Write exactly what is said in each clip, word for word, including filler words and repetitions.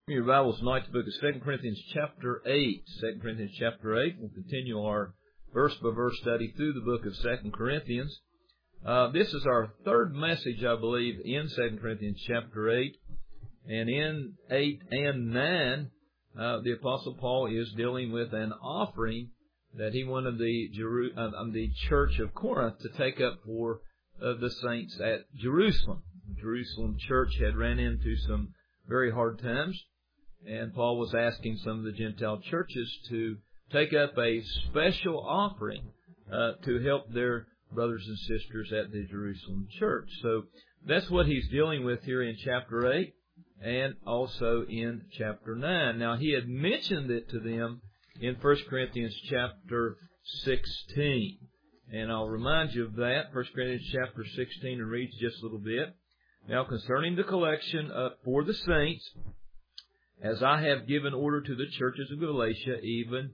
Your Bibles tonight to the book of Second Corinthians chapter eight. Second Corinthians chapter eight. We'll continue our verse-by-verse study through the book of Second Corinthians. Uh, this is our third message, I believe, in Second Corinthians chapter eight. And in eight and nine, uh, the Apostle Paul is dealing with an offering that he wanted the, Jeru- uh, the church of Corinth to take up for uh, the saints at Jerusalem. The Jerusalem church had ran into some very hard times. And Paul was asking some of the Gentile churches to take up a special offering uh, to help their brothers and sisters at the Jerusalem church. So that's what he's dealing with here in chapter eight and also in chapter nine. Now, he had mentioned it to them in First Corinthians chapter sixteen. And I'll remind you of that. First Corinthians chapter sixteen, and reads just a little bit. Now, concerning the collection uh, for the saints, as I have given order to the churches of Galatia, even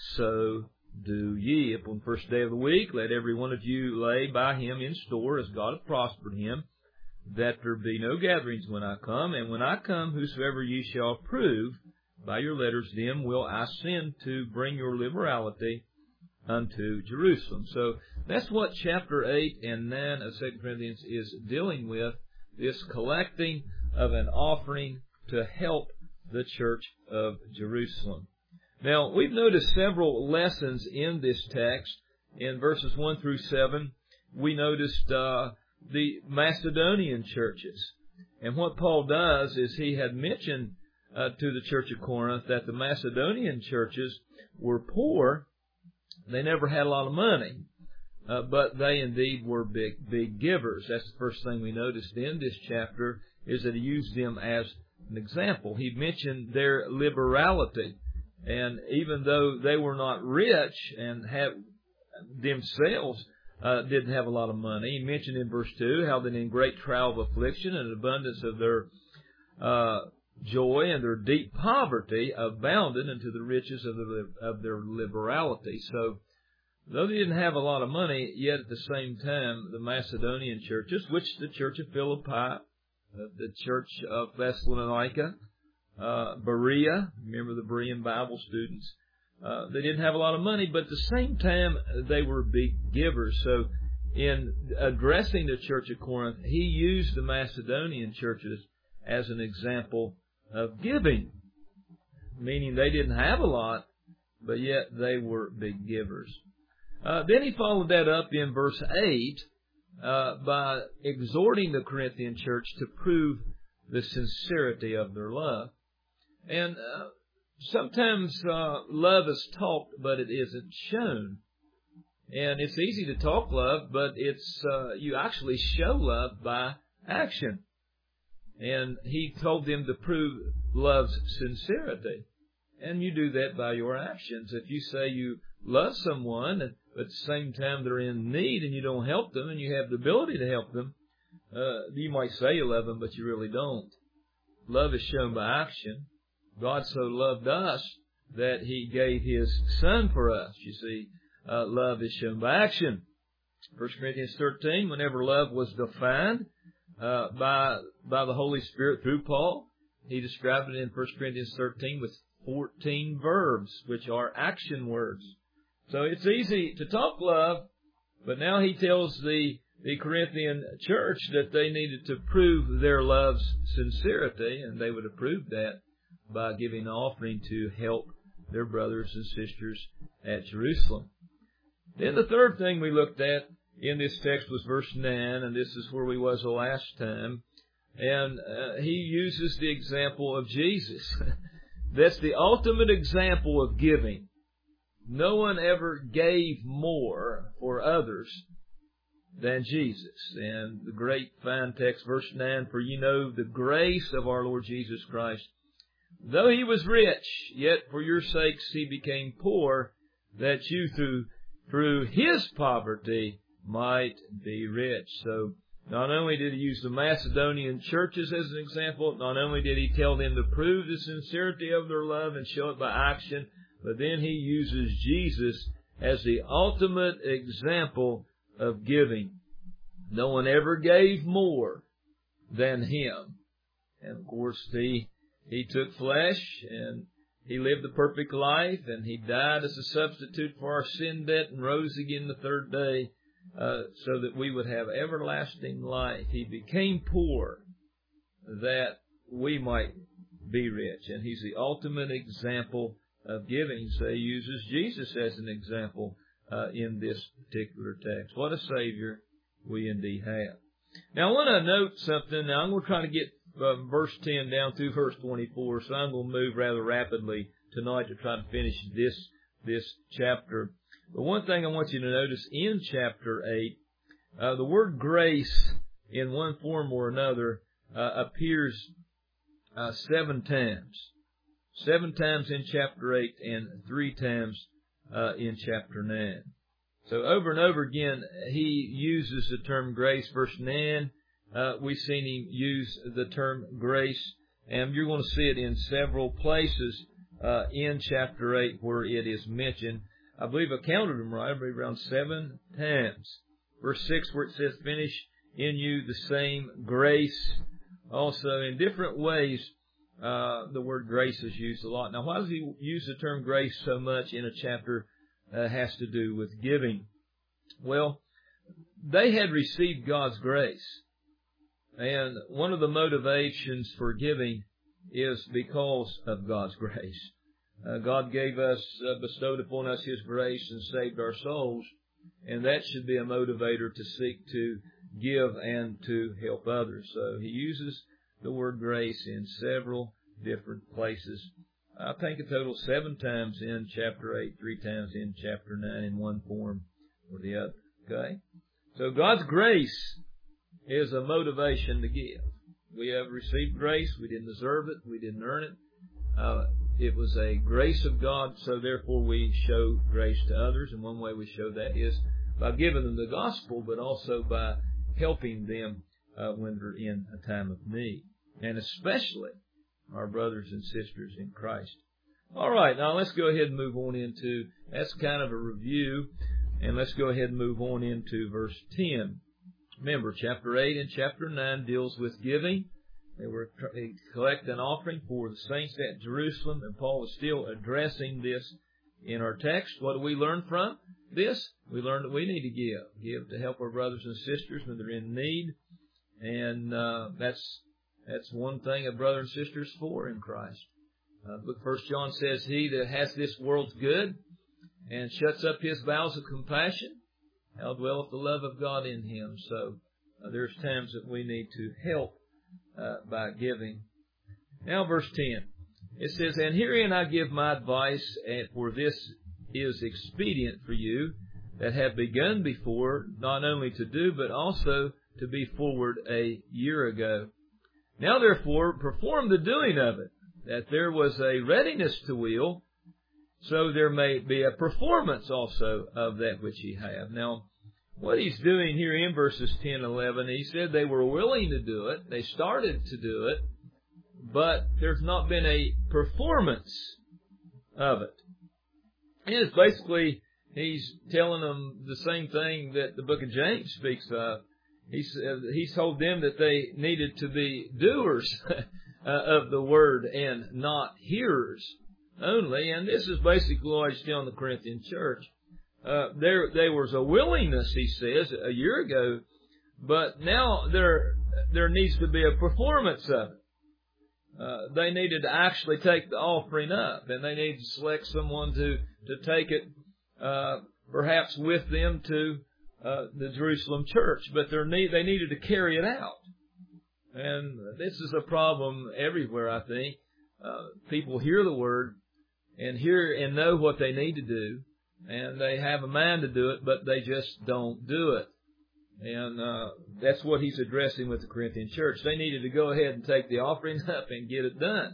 so do ye. Upon the first day of the week, let every one of you lay by him in store, as God hath prospered him, that there be no gatherings when I come. And when I come, whosoever ye shall approve by your letters, them will I send to bring your liberality unto Jerusalem. So that's what chapter eight and nine of Second Corinthians is dealing with, this collecting of an offering to help the church of Jerusalem. Now, we've noticed several lessons in this text. In verses one through seven, we noticed uh, the Macedonian churches. And what Paul does is he had mentioned uh, to the church of Corinth that the Macedonian churches were poor. They never had a lot of money, uh, but they indeed were big, big givers. That's the first thing we noticed in this chapter, is that he used them as an example. He mentioned their liberality, and even though they were not rich and had themselves uh, didn't have a lot of money, he mentioned in verse two how that in great trial of affliction and abundance of their uh, joy and their deep poverty abounded unto the riches of, the, of their liberality. So, though they didn't have a lot of money, yet at the same time, the Macedonian churches, which the church of Philippi, Uh, the church of Thessalonica, uh, Berea, remember the Berean Bible students, uh, they didn't have a lot of money, but at the same time, they were big givers. So in addressing the church of Corinth, he used the Macedonian churches as an example of giving, meaning they didn't have a lot, but yet they were big givers. Uh, then he followed that up in verse eight, Uh, by exhorting the Corinthian church to prove the sincerity of their love. And uh, sometimes uh, love is talked, but it isn't shown. And it's easy to talk love, but it's uh, you actually show love by action. And he told them to prove love's sincerity. And you do that by your actions. If you say you love someone, but at the same time they're in need and you don't help them, and you have the ability to help them, uh, you might say you love them, but you really don't. Love is shown by action. God so loved us that He gave His Son for us. You see, uh, love is shown by action. First Corinthians thirteen, whenever love was defined uh, by by the Holy Spirit through Paul, he described it in First Corinthians thirteen with fourteen verbs, which are action words. So it's easy to talk love, but now he tells the, the Corinthian church that they needed to prove their love's sincerity, and they would have proved that by giving an offering to help their brothers and sisters at Jerusalem. Then the third thing we looked at in this text was verse nine, and this is where we was the last time. And uh, he uses the example of Jesus. That's the ultimate example of giving. No one ever gave more for others than Jesus. And the great fine text, verse nine, for ye know the grace of our Lord Jesus Christ. Though he was rich, yet for your sakes he became poor, that you through, through his poverty might be rich. So not only did he use the Macedonian churches as an example, not only did he tell them to prove the sincerity of their love and show it by action, but then he uses Jesus as the ultimate example of giving. No one ever gave more than him. And of course, he He took flesh, and He lived a perfect life, and He died as a substitute for our sin debt and rose again the third day uh, so that we would have everlasting life. He became poor that we might be rich, and He's the ultimate example of giving. So He uses Jesus as an example uh, in this particular text. What a Savior we indeed have. Now, I want to note something. Now, I'm going to try to get uh, verse ten down through verse twenty-four, so I'm going to move rather rapidly tonight to try to finish this this chapter. But one thing I want you to notice in chapter eight, uh, the word grace in one form or another uh, appears uh, seven times. Seven times in chapter eight and three times uh, in chapter nine. So over and over again, he uses the term grace. Verse nine, uh, we've seen him use the term grace, and you're going to see it in several places uh, in chapter eight where it is mentioned. I believe I counted them right, I believe around seven times. Verse six, where it says, finish in you the same grace. Also, in different ways, uh, the word grace is used a lot. Now, why does he use the term grace so much in a chapter Uh, has to do with giving? Well, they had received God's grace, and one of the motivations for giving is because of God's grace. Uh, God gave us, uh, bestowed upon us His grace and saved our souls, and that should be a motivator to seek to give and to help others. So He uses the word grace in several different places. I think a total seven times in chapter eight, three times in chapter nine in one form or the other. Okay? So God's grace is a motivation to give. We have received grace. We didn't deserve it. We didn't earn it. Uh, it was a grace of God, so therefore we show grace to others. And one way we show that is by giving them the gospel, but also by helping them uh, when they're in a time of need. And especially our brothers and sisters in Christ. All right, now let's go ahead and move on into, that's kind of a review, and let's go ahead and move on into verse ten. Remember, chapter eight and chapter nine deals with giving. They were to collect an offering for the saints at Jerusalem, and Paul is still addressing this in our text. What do we learn from this? We learn that we need to give. Give to help our brothers and sisters when they're in need, and uh, that's That's one thing a brother and sister is for in Christ. Uh, but First John says, he that has this world's good and shuts up his bowels of compassion, how dwelleth the love of God in him. So uh, there's times that we need to help uh, by giving. Now verse ten. It says, and herein I give my advice, and for this is expedient for you that have begun before, not only to do, but also to be forward a year ago. Now, therefore, perform the doing of it, that there was a readiness to will, so there may be a performance also of that which ye have. Now, what he's doing here in verses ten and eleven, he said they were willing to do it, they started to do it, but there's not been a performance of it. And it's basically, he's telling them the same thing that the book of James speaks of. He's, uh, he's told them that they needed to be doers uh, of the word and not hearers only. And this is basically what he's telling the Corinthian church. Uh, there, there was a willingness, he says, a year ago, but now there, there needs to be a performance of it. Uh, they needed to actually take the offering up, and they needed to select someone to, to take it, uh, perhaps with them to Uh, the Jerusalem church, but need, they needed to carry it out. And this is a problem everywhere, I think. Uh, people hear the word and hear and know what they need to do, and they have a mind to do it, but they just don't do it. And uh, that's what he's addressing with the Corinthian church. They needed to go ahead and take the offering up and get it done.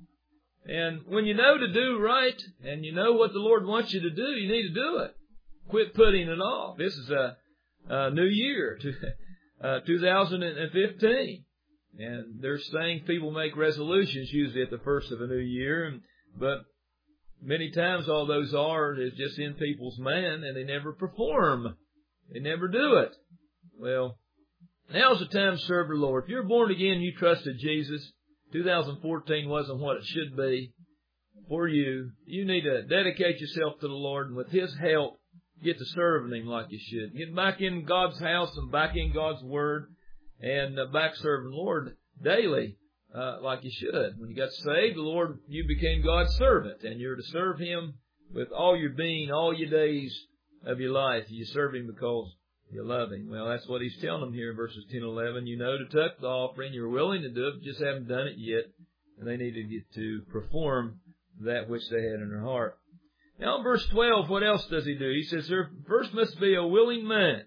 And when you know to do right, and you know what the Lord wants you to do, you need to do it. Quit putting it off. This is a Uh, new year, to, uh, two thousand fifteen. And they're saying people make resolutions usually at the first of a new year, and, but many times all those are is just in people's mind, and they never perform. They never do it. Well, now's the time to serve the Lord. If you're born again, you trusted Jesus, two thousand fourteen wasn't what it should be for you. You need to dedicate yourself to the Lord, and with His help, get to serving Him like you should. Get back in God's house and back in God's Word, and uh, back serving the Lord daily uh, like you should. When you got saved, the Lord, you became God's servant, and you're to serve Him with all your being, all your days of your life. You serve Him because you love Him. Well, that's what He's telling them here in verses ten and eleven. You know to take the offering. You're willing to do it, but just haven't done it yet. And they needed to perform that which they had in their heart. Now, in verse twelve, what else does He do? He says, there first must be a willing man.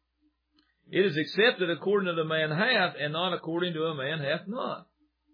It is accepted according to the man hath, and not according to a man hath not.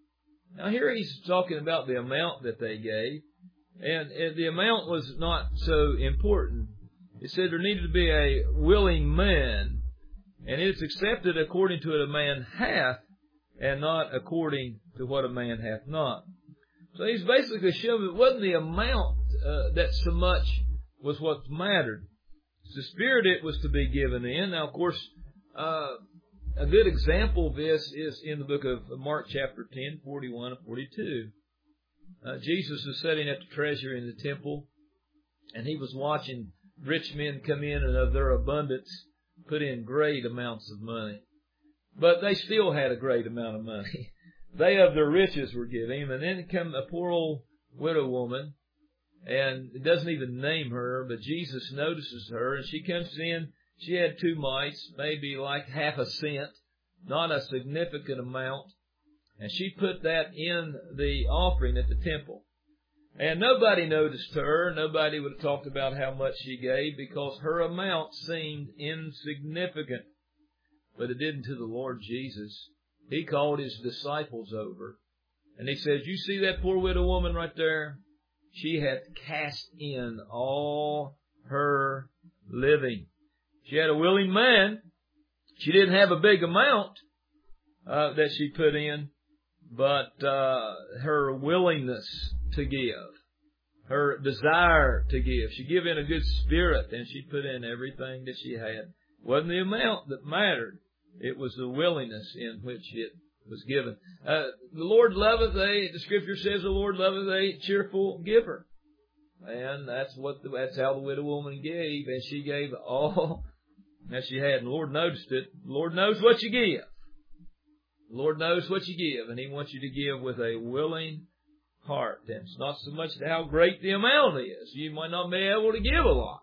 Now, here He's talking about the amount that they gave. And the amount was not so important. It said there needed to be a willing man, and it's accepted according to what a man hath, and not according to what a man hath not. So He's basically showing it wasn't the amount uh, that so much was what mattered. It's the spirit it was to be given in. Now, of course, uh, a good example of this is in the book of Mark chapter ten, forty-one and forty-two. Uh, Jesus was sitting at the treasury in the temple, and He was watching rich men come in and of their abundance put in great amounts of money. But they still had a great amount of money. They of their riches were giving Him. And then come a poor old widow woman, and it doesn't even name her, but Jesus notices her, and she comes in. She had two mites, maybe like half a cent, not a significant amount. And she put that in the offering at the temple. And nobody noticed her. Nobody would have talked about how much she gave because her amount seemed insignificant. But it didn't to the Lord Jesus. He called His disciples over. And He said, you see that poor widow woman right there? She hath cast in all her living. She had a willing man. She didn't have a big amount uh, that she put in. But uh, her willingness to give, her desire to give. She gave in a good spirit, and she put in everything that she had. It wasn't the amount that mattered. It was the willingness in which it was given. Uh, the Lord loveth a, the Scripture says the Lord loveth a cheerful giver. And that's what the, that's how the widow woman gave, and she gave all that she had. And the Lord noticed it. The Lord knows what you give. The Lord knows what you give, and He wants you to give with a willing heart. And it's not so much how great the amount is. You might not be able to give a lot,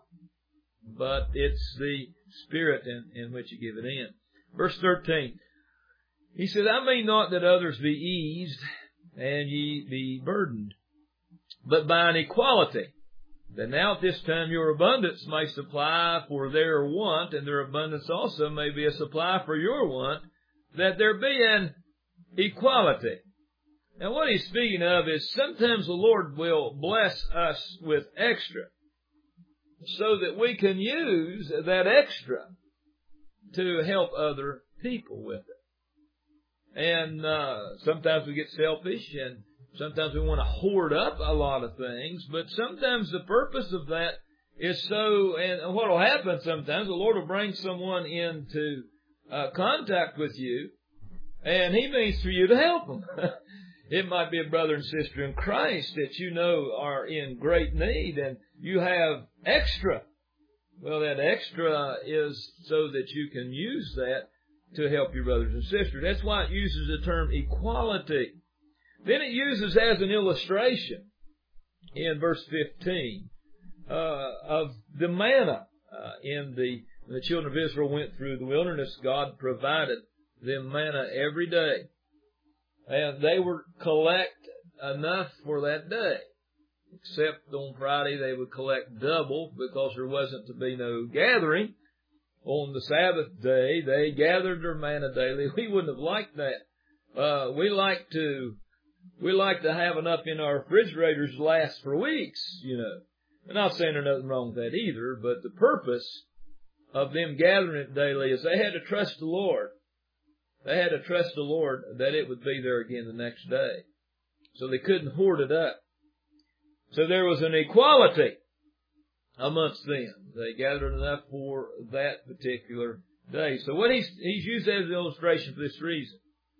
but it's the spirit in, in which you give it in. Verse thirteen, He said, I mean not that others be eased, and ye be burdened, but by an equality, that now at this time your abundance may supply for their want, and their abundance also may be a supply for your want, that there be an equality. Now what He's speaking of is sometimes the Lord will bless us with extra so that we can use that extra to help other people with it. And uh, sometimes we get selfish, and sometimes we want to hoard up a lot of things, but sometimes the purpose of that is so, and what will happen sometimes, the Lord will bring someone into Uh, contact with you, and He means for you to help them. It might be a brother and sister in Christ that you know are in great need, and you have extra. Well, that extra is so that you can use that to help your brothers and sisters. That's why it uses the term equality. Then it uses as an illustration in verse fifteen uh, of the manna uh, in the When the children of Israel went through the wilderness, God provided them manna every day. And they would collect enough for that day. Except on Friday they would collect double because there wasn't to be no gathering. On the Sabbath day, they gathered their manna daily. We wouldn't have liked that. Uh, we like to, we like to have enough in our refrigerators to last for weeks, you know. I'm not saying there's nothing wrong with that either, but the purpose of them gathering it daily is they had to trust the Lord. They had to trust the Lord that it would be there again the next day. So they couldn't hoard it up. So there was an equality amongst them. They gathered enough for that particular day. So what he's, he's used as an illustration for this reason.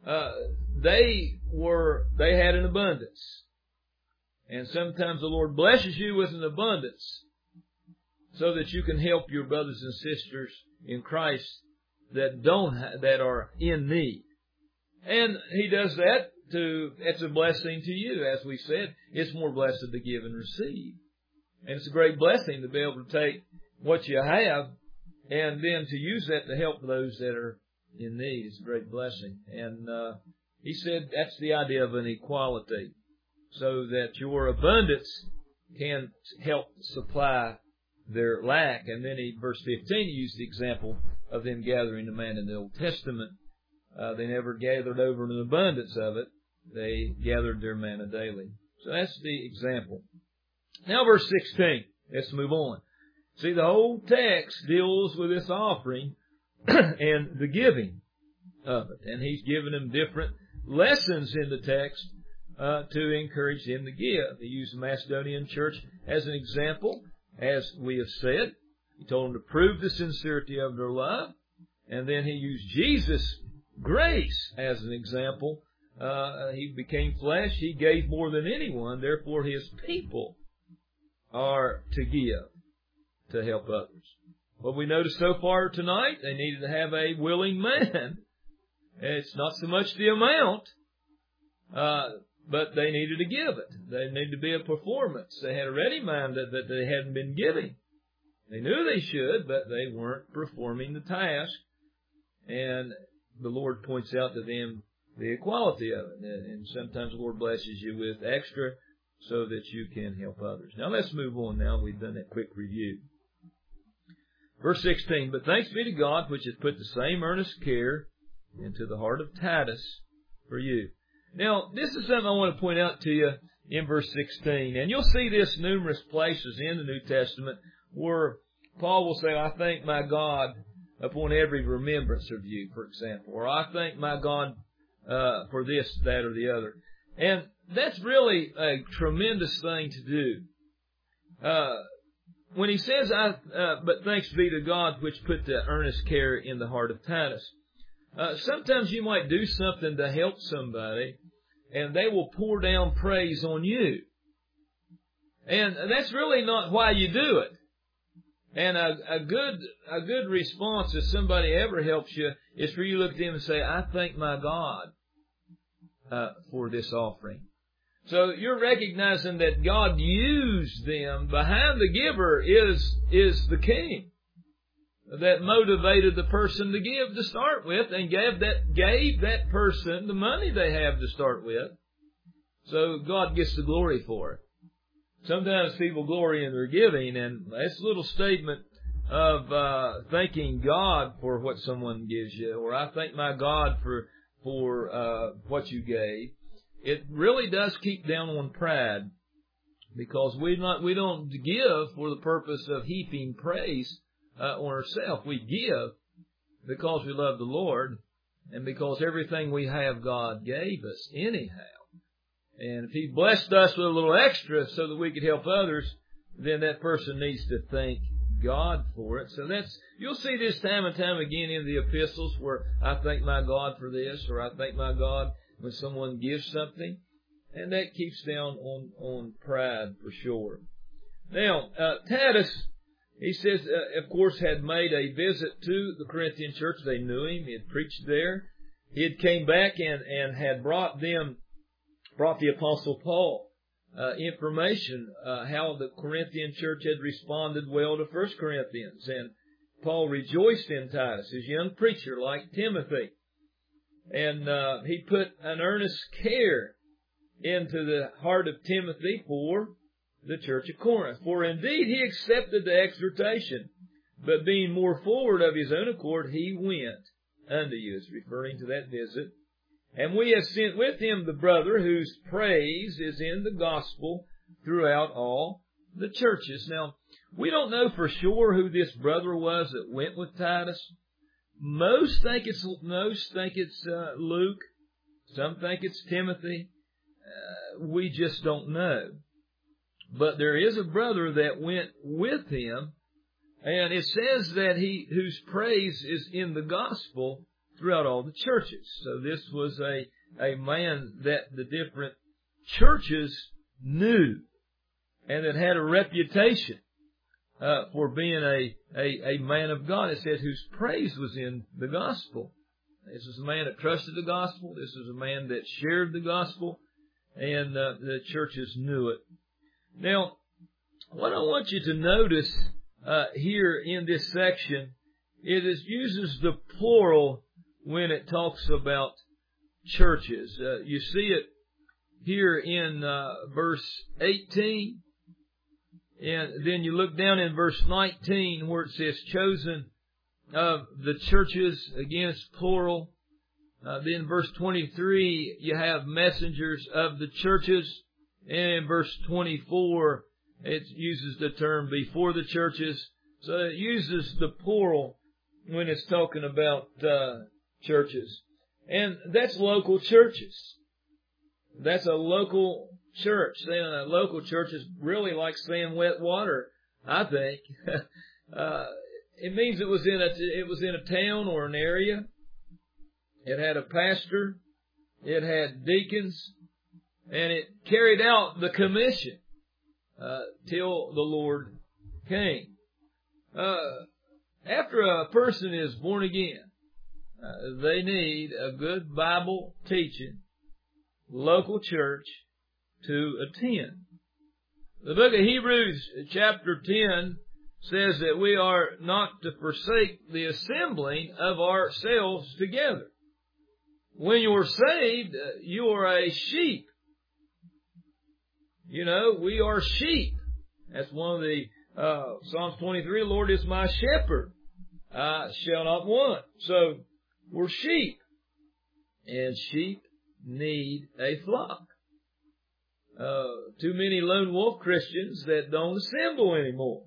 uh, they were, they had an abundance. And sometimes the Lord blesses you with an abundance so that you can help your brothers and sisters in Christ that don't, ha- that are in need. And He does that to, it's a blessing to you. As we said, it's more blessed to give and receive. And it's a great blessing to be able to take what you have and then to use that to help those that are in need. It's a great blessing. And uh, He said that's the idea of an equality, so that your abundance can help supply their lack. And then in verse fifteen, He used the example of them gathering the manna in the Old Testament. Uh, they never gathered over an abundance of it. They gathered their manna daily. So that's the example. Now verse sixteen. Let's move on. See, the whole text deals with this offering and the giving of it. And He's given them different lessons in the text uh, to encourage them to give. He used the Macedonian church as an example, as we have said. He told them to prove the sincerity of their love. And then He used Jesus' grace as an example. Uh, he became flesh. He gave more than anyone. Therefore, His people are to give to help others. What we noticed so far tonight, they needed to have a willing man. It's not so much the amount, uh, but they needed to give it. They needed to be a performance. They had a ready mind that, that they hadn't been giving. They knew they should, but they weren't performing the task. And the Lord points out to them the equality of it. And sometimes the Lord blesses you with extra so that you can help others. Now let's move on now. We've done that quick review. Verse sixteen, but thanks be to God, which has put the same earnest care into the heart of Titus for you. Now, this is something I want to point out to you in verse sixteen. And you'll see this numerous places in the New Testament where Paul will say, I thank my God upon every remembrance of you, for example. Or I thank my God uh, for this, that, or the other. And that's really a tremendous thing to do. Uh, when he says, I, uh, but thanks be to God which put the earnest care in the heart of Titus. Uh, sometimes you might do something to help somebody, and they will pour down praise on you. And that's really not why you do it. And a, a good a good response if somebody ever helps you is for you to look at them and say, I thank my God uh, for this offering. So you're recognizing that God used them. Behind the giver is is the king that motivated the person to give to start with and gave that gave that person the money they have to start with. So God gets the glory for it. Sometimes people glory in their giving, and that's a little statement of uh, thanking God for what someone gives you, or I thank my God for for uh, what you gave. It really does keep down on pride, because we not we don't give for the purpose of heaping praise uh, on ourselves. We give because we love the Lord, and because everything we have God gave us anyhow. And if He blessed us with a little extra so that we could help others, then that person needs to thank God for it. So that's, you'll see this time and time again in the epistles where I thank my God for this, or I thank my God when someone gives something. And that keeps down on, on pride for sure. Now, uh, Titus, he says, uh, of course, had made a visit to the Corinthian church. They knew him. He had preached there. He had came back and, and had brought them brought the Apostle Paul uh, information uh, how the Corinthian church had responded well to First Corinthians. And Paul rejoiced in Titus, his young preacher like Timothy. And uh, he put an earnest care into the heart of Timothy for the church of Corinth. For indeed he accepted the exhortation, but being more forward of his own accord, he went unto you. It's referring to that visit. And we have sent with him the brother whose praise is in the gospel throughout all the churches. Now, we don't know for sure who this brother was that went with Titus. Most think it's most think it's uh, Luke. Some think it's Timothy. Uh, we just don't know. But there is a brother that went with him, and it says that he whose praise is in the gospel throughout all the churches. So this was a, a man that the different churches knew and that had a reputation uh, for being a, a, a man of God. It said whose praise was in the gospel. This was a man that trusted the gospel. This was a man that shared the gospel, and uh, the churches knew it. Now, what I want you to notice uh, here in this section, it is, uses the plural when it talks about churches. Uh, you see it here in uh, verse eighteen, and then you look down in verse nineteen where it says chosen of the churches. Again, it's plural. Uh, then verse twenty-three, you have messengers of the churches. And in verse twenty-four, it uses the term before the churches. So it uses the plural when it's talking about uh, churches. And that's local churches. That's a local church. Saying a local church is really like saying wet water, I think. uh, it means it was in a, it was in a town or an area. It had a pastor. It had deacons. And it carried out the commission uh, till the Lord came. Uh, after a person is born again, uh, they need a good Bible teaching, local church to attend. The book of Hebrews chapter ten says that we are not to forsake the assembling of ourselves together. When you're saved, you are a sheep. You know, we are sheep. That's one of the, uh, Psalms twenty-three, Lord is my shepherd. I shall not want. So, we're sheep. And sheep need a flock. Uh, too many lone wolf Christians that don't assemble anymore.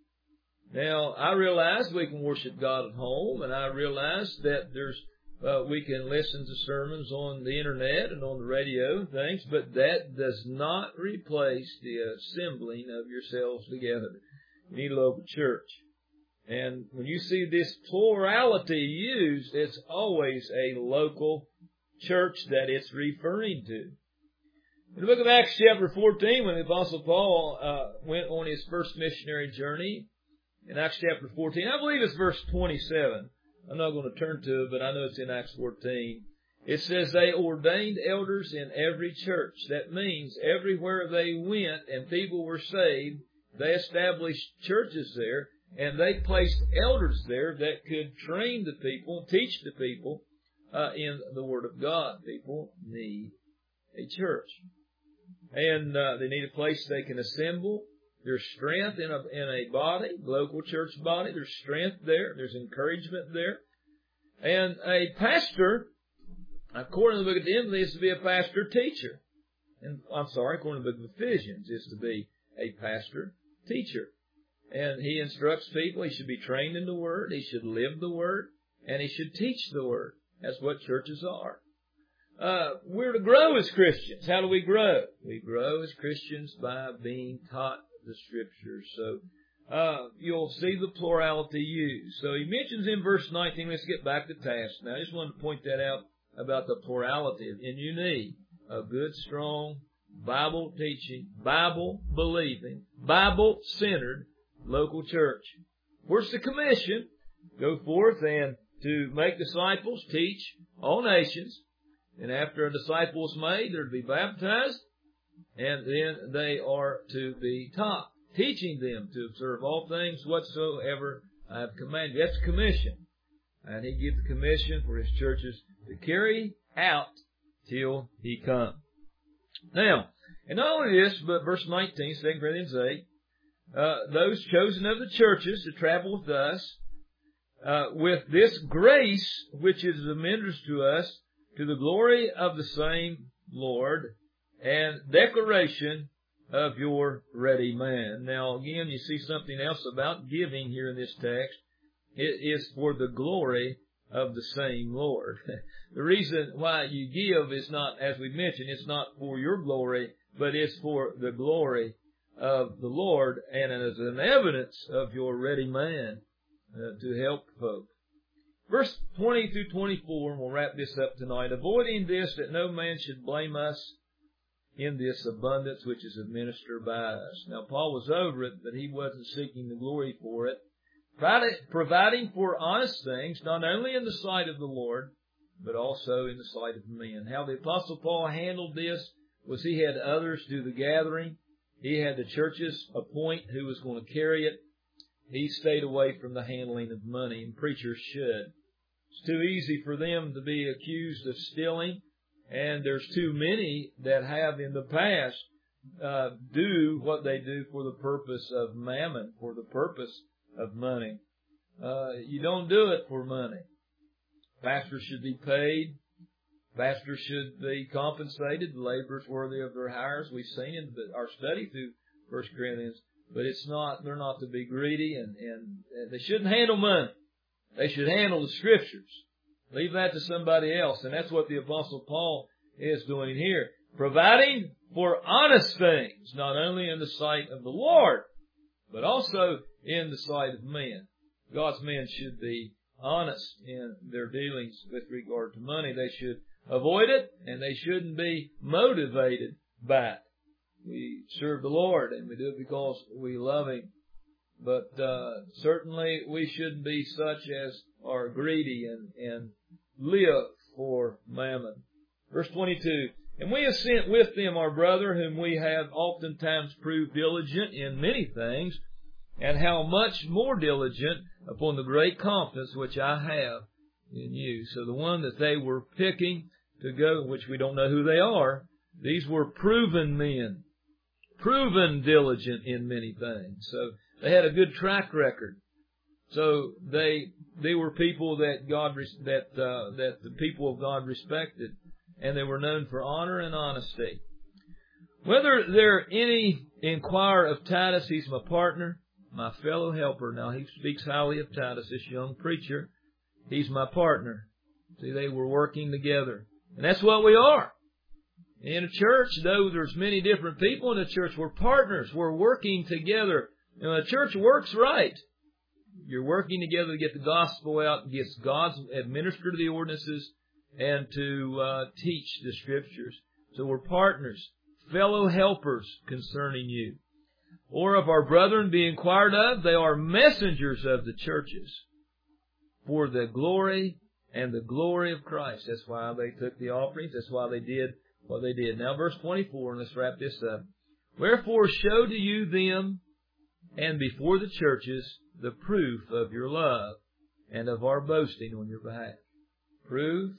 Now, I realize we can worship God at home, and I realize that there's Uh, we can listen to sermons on the internet and on the radio and things, but that does not replace the assembling of yourselves together. You need a local church. And when you see this plurality used, it's always a local church that it's referring to. In the book of Acts chapter fourteen, when the Apostle Paul uh, went on his first missionary journey, in Acts chapter fourteen, I believe it's verse twenty-seven. I'm not going to turn to it, but I know it's in Acts fourteen. It says they ordained elders in every church. That means everywhere they went and people were saved, they established churches there, and they placed elders there that could train the people, teach the people uh, in the Word of God. People need a church. And uh, they need a place they can assemble. There's strength in a, in a body, local church body. There's strength there. There's encouragement there. And a pastor, according to the book of Timothy, is to be a pastor teacher. And I'm sorry, according to the book of Ephesians, is to be a pastor teacher. And he instructs people. He should be trained in the Word. He should live the Word. And he should teach the Word. That's what churches are. Uh, we're to grow as Christians. How do we grow? We grow as Christians by being taught the Scriptures. So uh, you'll see the plurality used. So he mentions in verse nineteen, let's get back to task. Now I just wanted to point that out about the plurality. And you need a good, strong, Bible teaching, Bible believing, Bible centered local church. Where's the commission? Go forth and to make disciples, teach all nations. And after a disciple is made, they're to be baptized. And then they are to be taught, teaching them to observe all things whatsoever I have commanded. That's commission. And he gives the commission for his churches to carry out till he come. Now, and not only this, but verse nineteen, Second Corinthians eight, uh, those chosen of the churches to travel with us, uh, with this grace which is administered to us, to the glory of the same Lord, and declaration of your ready man. Now, again, you see something else about giving here in this text. It is for the glory of the same Lord. The reason why you give is not, as we mentioned, it's not for your glory, but it's for the glory of the Lord, and as an evidence of your ready man uh, to help folk. Verse twenty through twenty-four, and we'll wrap this up tonight. Avoiding this, that no man should blame us in this abundance which is administered by us. Now, Paul was over it, but he wasn't seeking the glory for it. Providing for honest things, not only in the sight of the Lord, but also in the sight of men. How the Apostle Paul handled this was he had others do the gathering. He had the churches appoint who was going to carry it. He stayed away from the handling of money, and preachers should. It's too easy for them to be accused of stealing, and there's too many that have in the past uh, do what they do for the purpose of mammon, for the purpose of money. Uh, you don't do it for money. Pastors should be paid. Pastors should be compensated. The laborers worthy of their hires. We've seen in our study through First Corinthians. But it's not, they're not to be greedy, and, and, and they shouldn't handle money. They should handle the Scriptures. Leave that to somebody else. And that's what the Apostle Paul is doing here. Providing for honest things, not only in the sight of the Lord, but also in the sight of men. God's men should be honest in their dealings with regard to money. They should avoid it, and they shouldn't be motivated by it. We serve the Lord, and we do it because we love Him. But uh, certainly we shouldn't be such as are greedy and, and live for mammon. Verse twenty-two, and we have sent with them our brother, whom we have oftentimes proved diligent in many things, and how much more diligent upon the great confidence which I have in you. So the one that they were picking to go, which we don't know who they are, these were proven men, proven diligent in many things. So they had a good track record. So they they were people that God that uh, that the people of God respected, and they were known for honor and honesty. Whether there any inquire of Titus, he's my partner, my fellow helper. Now he speaks highly of Titus, this young preacher. He's my partner. See, they were working together, and that's what we are. In a church, though there's many different people in the church, we're partners. We're working together. You know, the church works right. You're working together to get the gospel out, get God's administer the ordinances, and to uh, teach the Scriptures. So we're partners, fellow helpers concerning you. Or if our brethren be inquired of, they are messengers of the churches for the glory and the glory of Christ. That's why they took the offerings. That's why they did what they did. Now verse twenty-four, and let's wrap this up. Wherefore show to you them and before the churches the proof of your love and of our boasting on your behalf. Prove,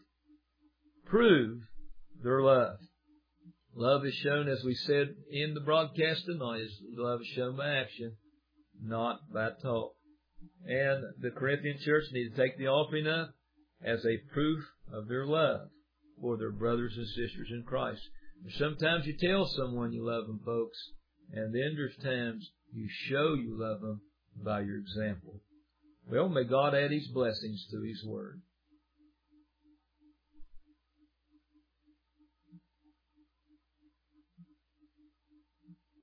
prove their love. Love is shown, as we said in the broadcast tonight, is love is shown by action, not by talk. And the Corinthian church need to take the offering up as a proof of their love for their brothers and sisters in Christ. Sometimes you tell someone you love them, folks, and then there's times you show you love them by your example. Well, may God add His blessings to His Word.